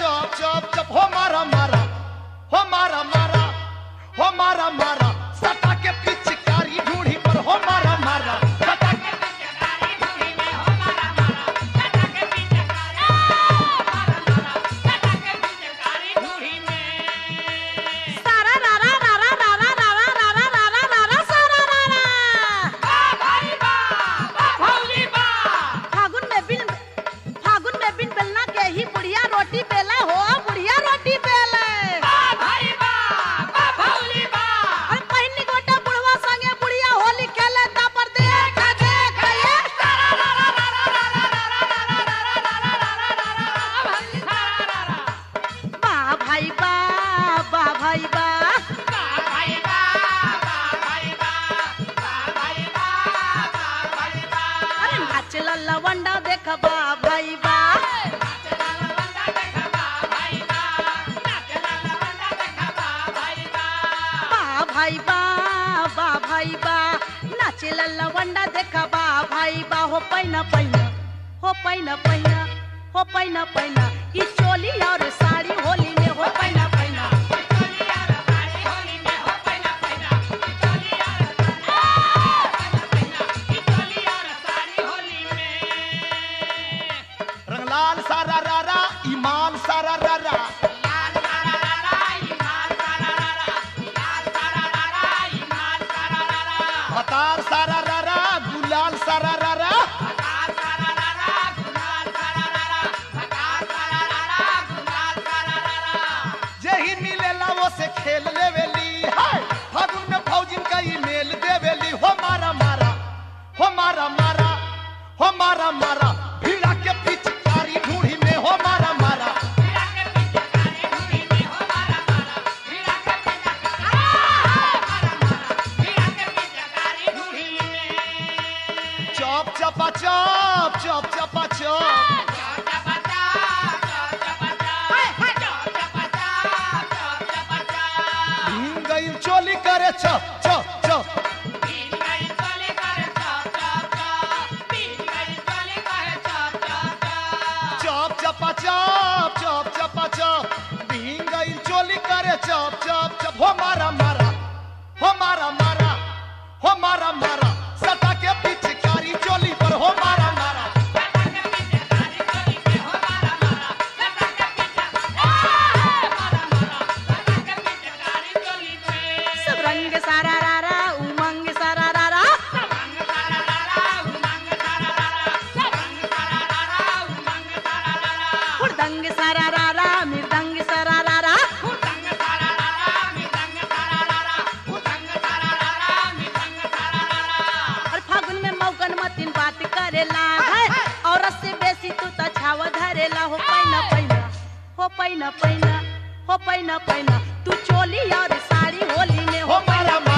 चप चप चप हो मारा मारा हो मारा मारा हो मारा मारा सटा के पिचकारी ढूंढी पर हो मारा मारा सटा के पिचकारी ढूंढी में हो मारा मारा सटा के पिचकारी मारा मारा सटा के पिचकारी ढूंढी में सारा रा रा रा रा रा रा रा रा रा रा रा रा रा सारा रा रा बा भाई बा भौजी बा फागुन में बिन बेलना के ही बुढ़िया रोटी बेला हो बुढ़िया रोटी बेले बा भाई बा भौजी बा अरे पहिनी गोटा बुढ़वा संगे बुढ़िया होली खेले ता पर देख देख ये बा भाई बा बा भाई बा बा भाई बा भाई बा भाई बा भाई बा अरे नाच लवंडा देख बा भाई बा बा भाई बा बा भाई बा नाचे लवंडा देख बा भाई बा हो पैना पैना हो पैना पैना हो पैना पैना ई चोली और साड़ी होली में हो पैना पैना रंगलाल सारा रारा ईमान सारा रारा हतार सारा रारा गुलाल सारा रारा जही मिलेला वो से खेल लेवेली हाय फागुन में फौजिन का ई मेल देवेली हो मारा मारा हो मारा मारा हो मारा मारा भीड़ा के पिचकारी ढूंढी में हो मारा मारा चप चपा चप चप चपा चप भीम गई चोली करे चप चप चप चप चपा चप चप चपा चप भीम गई चोली करे चप चप चप हो मारा मारा हो मारा मारा हो मारा मारा सटा के पिचकारी चोली पर हो मारा मारा सब रंग सारा रा रा उमंग सारा रा रा हुड़दंग सारा रा रा मृदंग सारा रा रा और फागुन में मौगन मतिन बात करेला है और से बेसी तू तो छाव धरेला हो पैना पैना हो पैना पैना हो पैना पैना तू चोली और साड़ी होली में हो हो मारा मारा